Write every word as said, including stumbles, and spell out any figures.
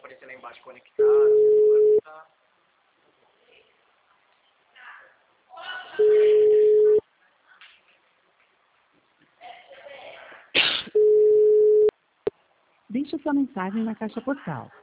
aparecer lá embaixo conectado. Agora tá... Deixe sua mensagem na caixa postal.